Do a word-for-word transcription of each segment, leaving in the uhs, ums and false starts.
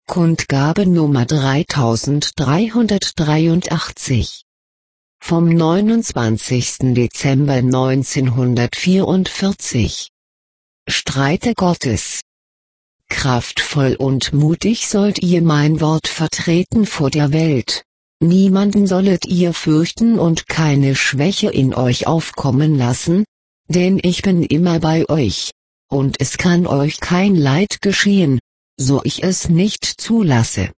Kundgabe Nummer dreitausenddreihundertdreiundachtzig. Vom neunundzwanzigsten Dezember neunzehnhundertvierundvierzig. Streite Gottes. Kraftvoll und mutig sollt ihr mein Wort vertreten vor der Welt. Niemanden sollet ihr fürchten und keine Schwäche in euch aufkommen lassen, denn ich bin immer bei euch, und es kann euch kein Leid geschehen, so ich es nicht zulasse.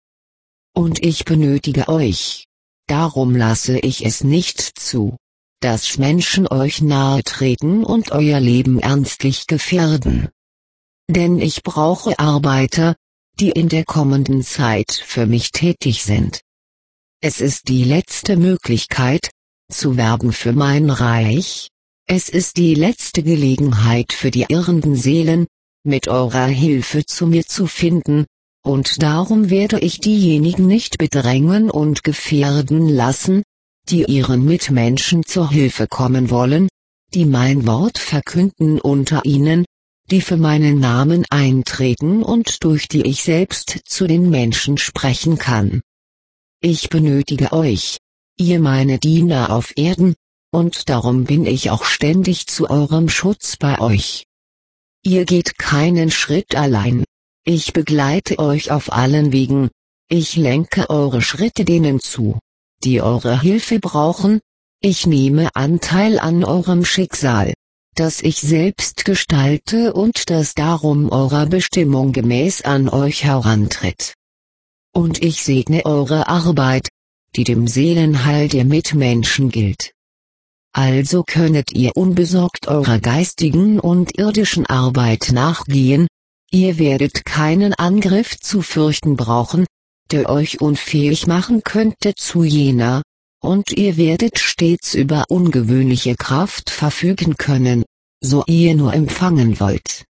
Und ich benötige euch, darum lasse ich es nicht zu, dass Menschen euch nahe treten und euer Leben ernstlich gefährden. Denn ich brauche Arbeiter, die in der kommenden Zeit für mich tätig sind. Es ist die letzte Möglichkeit, zu werben für mein Reich, es ist die letzte Gelegenheit für die irrenden Seelen, mit eurer Hilfe zu mir zu finden, und darum werde ich diejenigen nicht bedrängen und gefährden lassen, die ihren Mitmenschen zur Hilfe kommen wollen, die mein Wort verkünden unter ihnen, die für meinen Namen eintreten und durch die ich selbst zu den Menschen sprechen kann. Ich benötige euch, ihr meine Diener auf Erden, und darum bin ich auch ständig zu eurem Schutz bei euch. Ihr geht keinen Schritt allein. Ich begleite euch auf allen Wegen, ich lenke eure Schritte denen zu, die eure Hilfe brauchen, ich nehme Anteil an eurem Schicksal, das ich selbst gestalte und das darum eurer Bestimmung gemäß an euch herantritt. Und ich segne eure Arbeit, die dem Seelenheil der Mitmenschen gilt. Also könnet ihr unbesorgt eurer geistigen und irdischen Arbeit nachgehen, ihr werdet keinen Angriff zu fürchten brauchen, der euch unfähig machen könnte zu jener, und ihr werdet stets über ungewöhnliche Kraft verfügen können, so ihr nur empfangen wollt.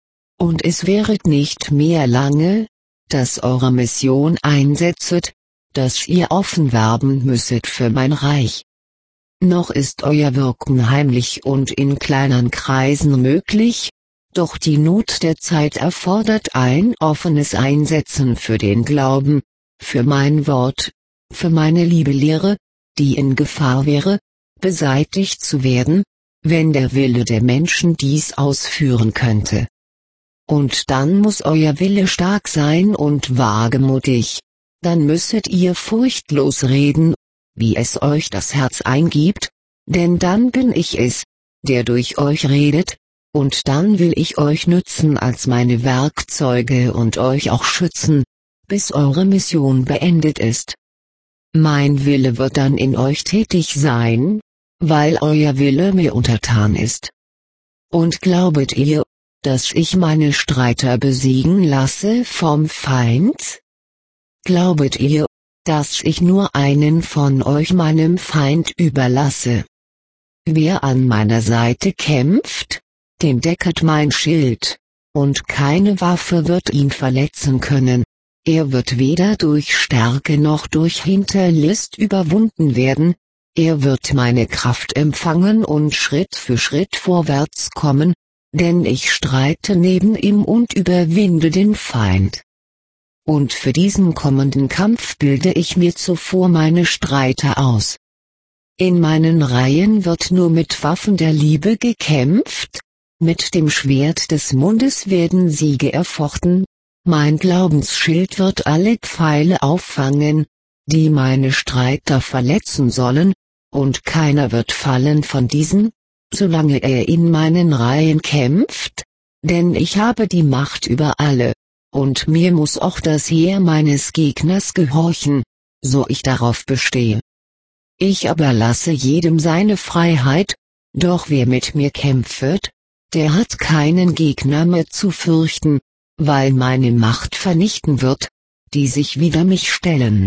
Und es wäret nicht mehr lange, dass eure Mission einsetzet, dass ihr offen werben müsset für mein Reich. Noch ist euer Wirken heimlich und in kleinen Kreisen möglich, doch die Not der Zeit erfordert ein offenes Einsetzen für den Glauben, für mein Wort, für meine liebe Lehre, die in Gefahr wäre, beseitigt zu werden, wenn der Wille der Menschen dies ausführen könnte. Und dann muss euer Wille stark sein und wagemutig, dann müsset ihr furchtlos reden, wie es euch das Herz eingibt, denn dann bin ich es, der durch euch redet, und dann will ich euch nützen als meine Werkzeuge und euch auch schützen, bis eure Mission beendet ist. Mein Wille wird dann in euch tätig sein, weil euer Wille mir untertan ist. Und glaubet ihr, dass ich meine Streiter besiegen lasse vom Feind? Glaubet ihr, dass ich nur einen von euch meinem Feind überlasse? Wer an meiner Seite kämpft, den decket mein Schild, und keine Waffe wird ihn verletzen können, er wird weder durch Stärke noch durch Hinterlist überwunden werden, er wird meine Kraft empfangen und Schritt für Schritt vorwärts kommen, denn ich streite neben ihm und überwinde den Feind. Und für diesen kommenden Kampf bilde ich mir zuvor meine Streiter aus. In meinen Reihen wird nur mit Waffen der Liebe gekämpft, mit dem Schwert des Mundes werden Siege erfochten, mein Glaubensschild wird alle Pfeile auffangen, die meine Streiter verletzen sollen, und keiner wird fallen von diesen, solange er in meinen Reihen kämpft, denn ich habe die Macht über alle. Und mir muss auch das Heer meines Gegners gehorchen, so ich darauf bestehe. Ich aber lasse jedem seine Freiheit, doch wer mit mir kämpft, der hat keinen Gegner mehr zu fürchten, weil meine Macht vernichten wird, die sich wider mich stellen.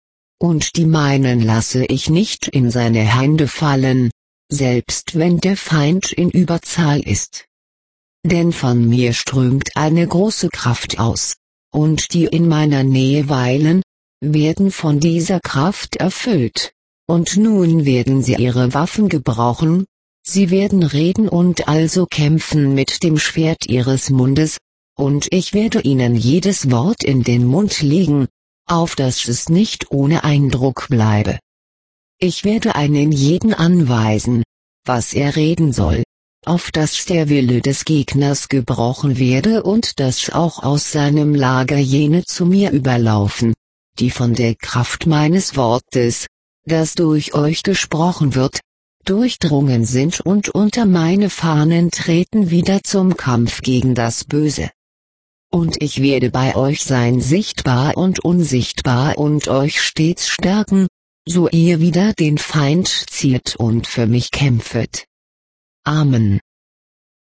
Und die meinen lasse ich nicht in seine Hände fallen, selbst wenn der Feind in Überzahl ist. Denn von mir strömt eine große Kraft aus, und die in meiner Nähe weilen, werden von dieser Kraft erfüllt, und nun werden sie ihre Waffen gebrauchen, sie werden reden und also kämpfen mit dem Schwert ihres Mundes, und ich werde ihnen jedes Wort in den Mund legen, auf dass es nicht ohne Eindruck bleibe. Ich werde einen jeden anweisen, was er reden soll, auf dass der Wille des Gegners gebrochen werde und dass auch aus seinem Lager jene zu mir überlaufen, die von der Kraft meines Wortes, das durch euch gesprochen wird, durchdrungen sind und unter meine Fahnen treten wieder zum Kampf gegen das Böse. Und ich werde bei euch sein sichtbar und unsichtbar und euch stets stärken, so ihr wieder den Feind zieht und für mich kämpfet. Amen.